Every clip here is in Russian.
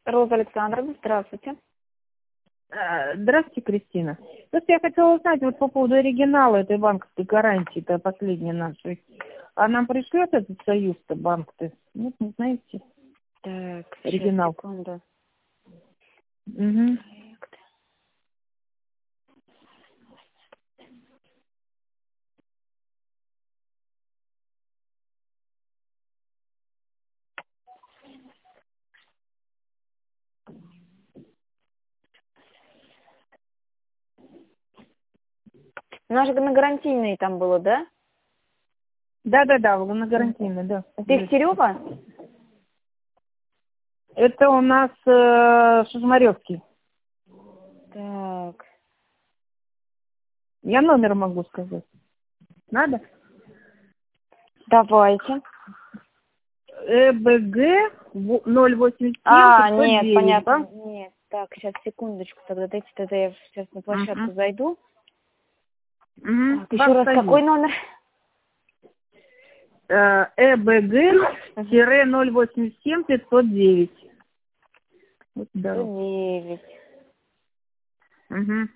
Роза Александровна, здравствуйте. Здравствуйте, Кристина. Просто я хотела узнать вот по поводу оригинала этой банковской гарантии, это последняя наша. А нам пришлет этот союз-то банк-то? Нет, не знаете? Так, Оригинал. сейчас, секунду. Угу. У нас же на гарантийной там было, да? Да, на гарантийной, да. Дегтярева? Это у нас Шишмаревский. Так. Я номер могу сказать. Надо? Давайте. ЭБГ 087 Нет, 509, понятно. да? Нет. Так, сейчас, секундочку, тогда я сейчас на площадку зайду. Так, еще раз, какой номер? ЭБГ 087 509. Вот, да. 9. Угу.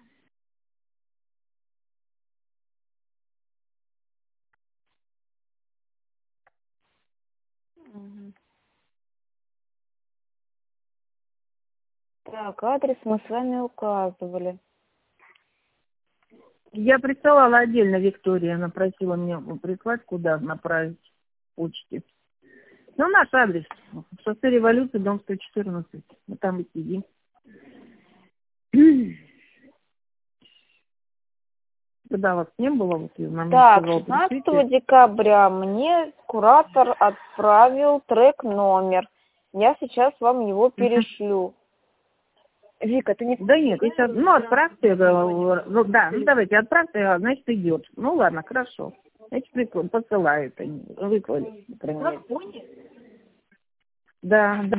Так, адрес мы с вами указывали. Я присылала отдельно Виктории, она просила меня прислать, куда направить почте. Ну, наш адрес. Шоссе Революции, дом 114. Мы там и сидим. Когда вас не было, вот я нам Так, сказала, 16 пришлите. декабря мне куратор отправил трек-номер. Я сейчас вам его перешлю. Вика, ты не... Да нет, если, отправьте, давайте, отправьте, значит, идет. Ну, ладно, хорошо. Значит, посылают они, выклали, например. Да.